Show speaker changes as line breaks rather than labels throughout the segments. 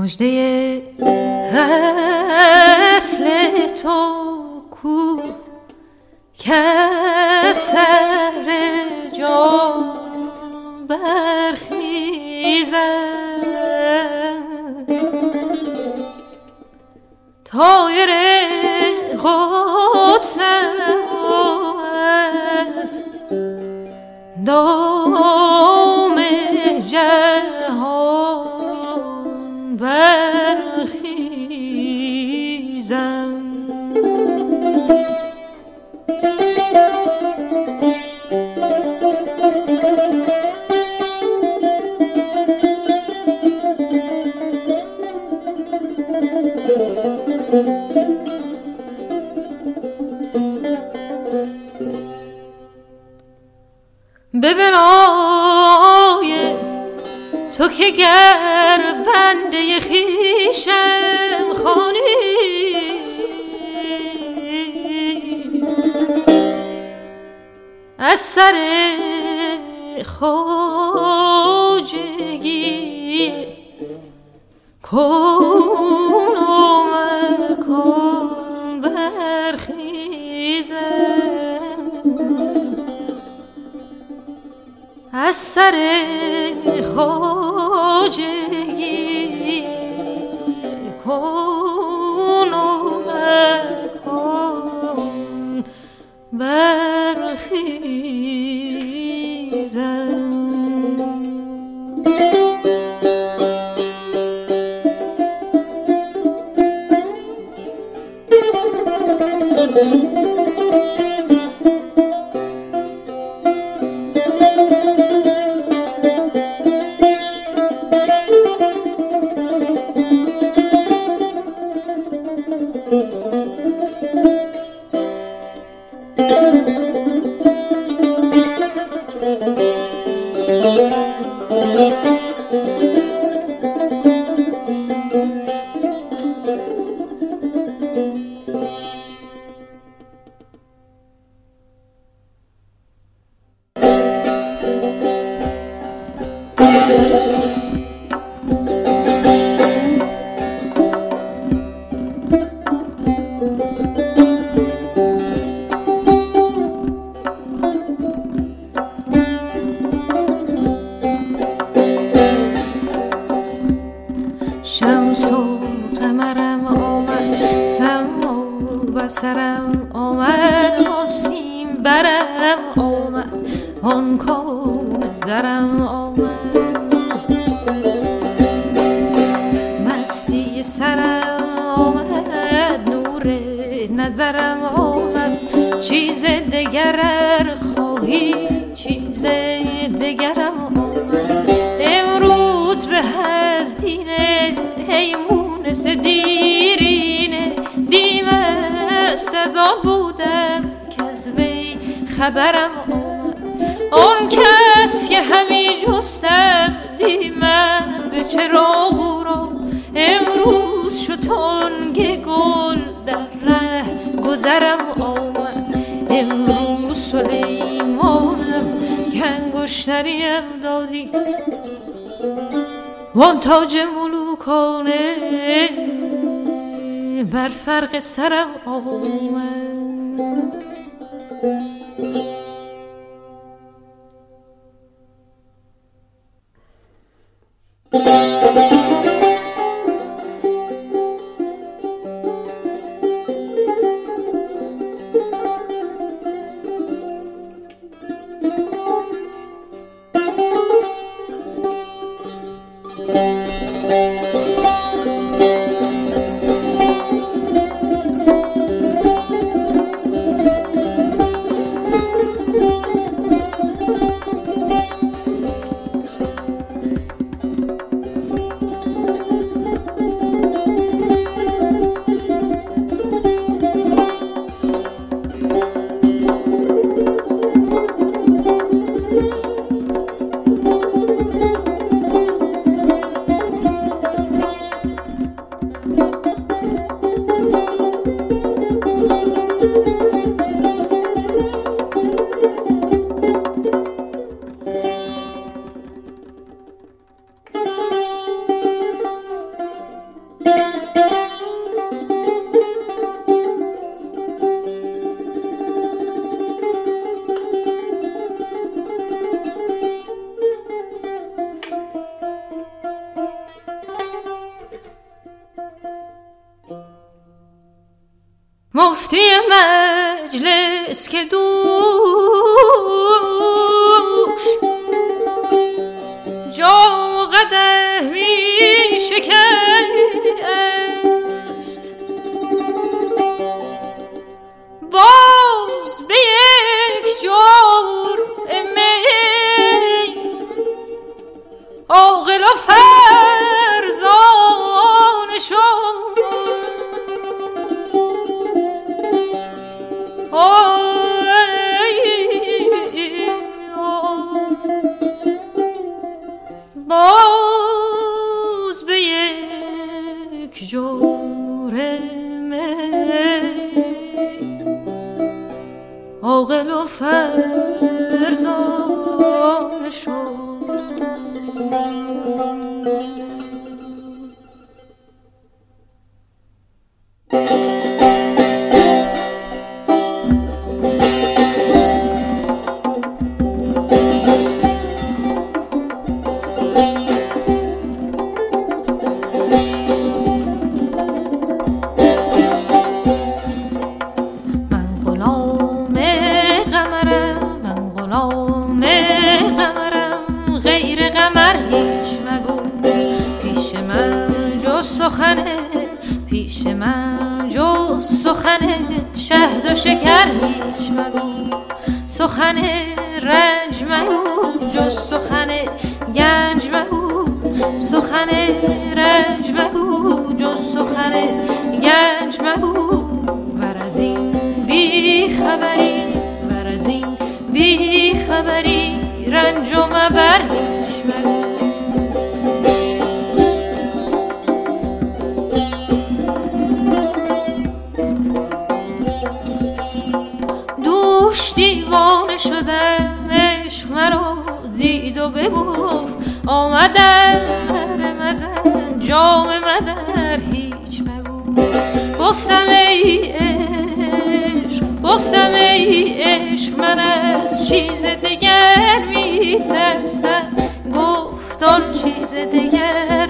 مژده وصل تو کو که سر جان برخیزد طایر قدسم از دام جهان برخیزم به بنای تو که گر بنده خویشم خوانی از سر خواجگی کون و مکان برخیزم از سر خواجگی کون و مکان برخیزم شمس و قمرم آمد سم و بصرم آمد آن سیم برم آمد آن کون زرم آمد مستی سرم آمد نور نظرم آمد چیز دگر خواهی چیز دگرم آمد امروز به هزدینه حیمونس دیرینه دیم است از آن بودم که از وی خبرم آمد آن کس که همی جستم دیمم به چراغ او را امروز شد تنگ گل در ره گذرم آمد امروز سلیمانم که انگشتریم دادی وان تاج ملوکانه بر فرق سرم آمد مفتی مجلس که دوش جا قدح می شکست، باز به یک جور می عاقل و فرزانه شد. باز به یک جور می عاقل و فرزانه شد. پیش من جز سخن شهد و شکر هیچ مگو، سخن رنج مگو جز سخن گنج مگو، سخن رنج مگو جز سخن گنج مگو. ور از این بی خبری، ور از این بی خبری رنج و مبر هیچ مگو. دیوانه شدم عشق مرا دید و بگفت آمدم مزن جام مدر هیچ مگو. گفتم ای عشق، گفتم ای عشق من از چیز دگر می ترسم. گفت آن چیز دگر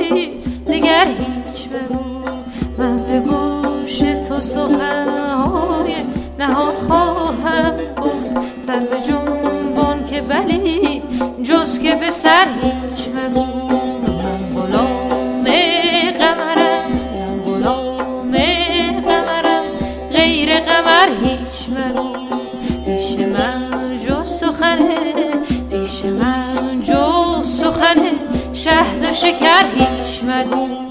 هیچ مگو. من به گوش تو سخنهای نهان خواهم گفت، سر به جنبان که بلی جز که به سر هیچ مگو. من غلام قمرم، من غلام قمرم، غیر قمر هیچ مگو. پیش من جز سخنه، پیش من جز سخنه شهد و شکر هیچ مگو.